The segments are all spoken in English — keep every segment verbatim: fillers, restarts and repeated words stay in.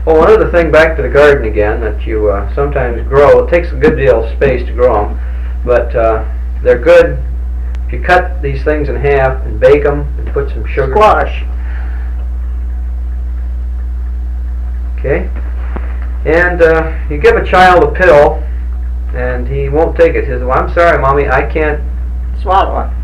Well, one other thing back to the garden again that you uh, sometimes grow. It takes a good deal of space to grow them, but uh, they're good if you cut these things in half and bake them and put some sugar. Squash. Okay. And uh, you give a child a pill, and he won't take it. He says, "Well, I'm sorry, Mommy, I can't swallow it."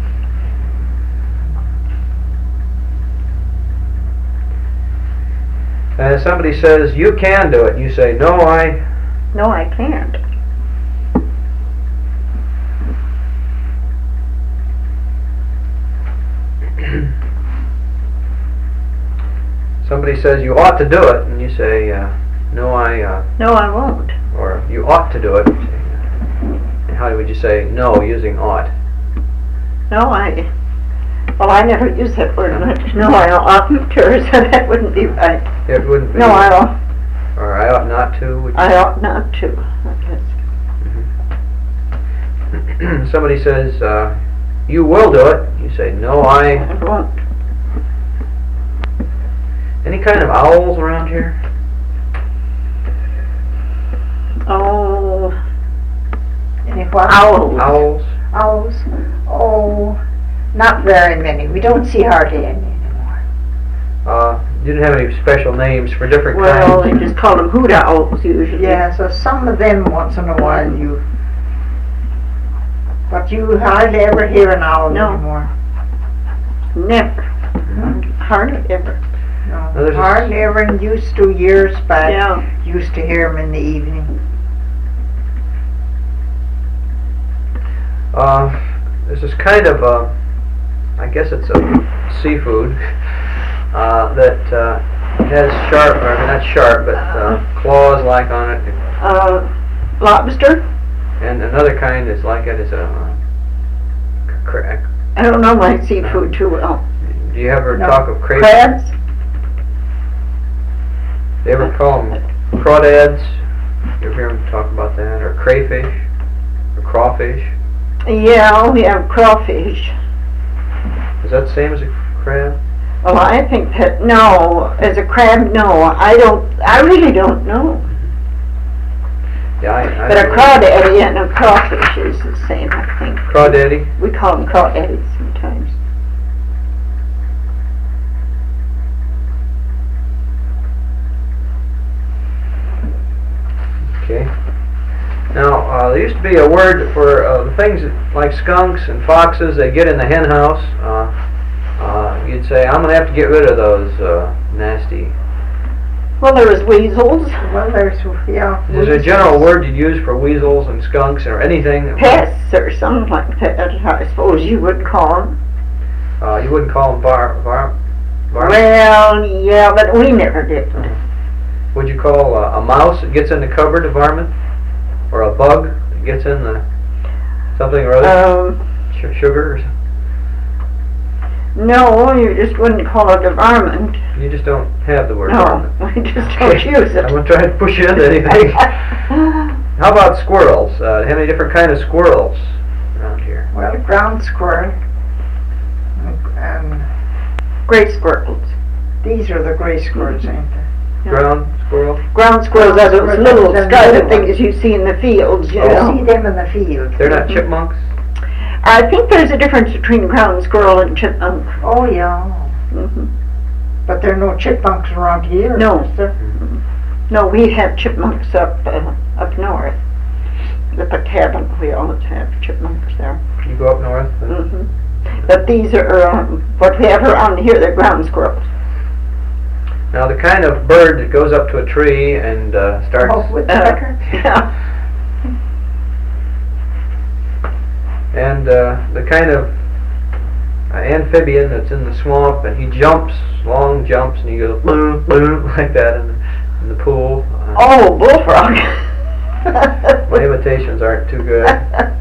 And somebody says, "You can do it." You say, "No, I..." No, I can't. Somebody says, "You ought to do it," and you say, uh, "No, I..." Uh, no, I won't. Or, "You ought to do it." And how would you say no using ought? No, I... Well, I never use that word much. No, I oughtn't to, so that wouldn't be right. It wouldn't be. No, I ought. Or I ought not to. Would you I ought not to, I guess. Mm-hmm. Somebody says, uh, "You will do it." You say, "No, I..." I won't. Any kind of owls around here? Oh. Any what? Owls. Owls? Owls? Oh, not very many. We don't see hardly any anymore. Uh, you didn't have any special names for different Well, kinds? they just call them hoot owls usually. Yeah, so some of them once in a while you... But you hardly ever hear an owl No. anymore. Never. Mm-hmm. Hardly ever. No, Now, there's a- hardly ever. And used to years back. Yeah. Used to hear them in the evening. Uh, this is kind of a, I guess it's a seafood uh, that uh, has sharp, or not sharp, but uh, claws like on it. Uh, lobster? And another kind is like it is a uh, cra- I don't know my seafood too well. Do you ever No. talk of crayfish? Crabs? Do you ever call them crawdads? You ever hear them talk about that? Or crayfish? Or crawfish? Yeah, we have crawfish. Is that the same as a crab? Well, I think that, no, as a crab, no. I don't, I really don't know. Yeah, I, I But a don't know. crawdaddy and a crawfish is the same, I think. Crawdaddy? We call them crawdaddies sometimes. Okay. Now, uh, there used to be a word for uh, the things that, like skunks and foxes, they get in the hen house. Uh, uh, you'd say, "I'm going to have to get rid of those uh, nasty..." Well, there was weasels, Well, there's, yeah. Is there a general word you'd use for weasels and skunks or anything? that- pests, or something like that, I suppose you would call them. Uh, you wouldn't call them bar... bar, bar Well, yeah, but we never did. Would you call uh, a mouse that gets in the cupboard a varmint? Or a bug that gets in the something or other? Um, Sh- sugar or something? no, you just wouldn't call it a varmint. You just don't have the word No, varmint. we just don't Okay, use it. I'm going to try to push you into anything. How about squirrels? Uh, how many different kind of squirrels around here? Well, ground squirrel. And Gray squirrels. these are the gray squirrels, ain't they? Yeah. Ground squirrel? Ground squirrels are those Ground little squirrels, striped they're things you see in the fields, you Oh. know. You see them in the field. They're not chipmunks? I think there's a difference between ground squirrel and chipmunk. Oh, yeah. hmm But there are no chipmunks around here. No. is there? No, we have chipmunks up uh, up north. Up at Cabin, we always have chipmunks there. You go up north? and- hmm But these are, um, what we have around here, they're ground squirrels. Now, the kind of bird that goes up to a tree and uh, starts... Oh, with the Uh, pecker? yeah. And uh, the kind of uh, amphibian that's in the swamp, and he jumps, long jumps, and he goes boom, boom, like that in the, in the pool. Uh, Oh, bullfrog. My imitations aren't too good.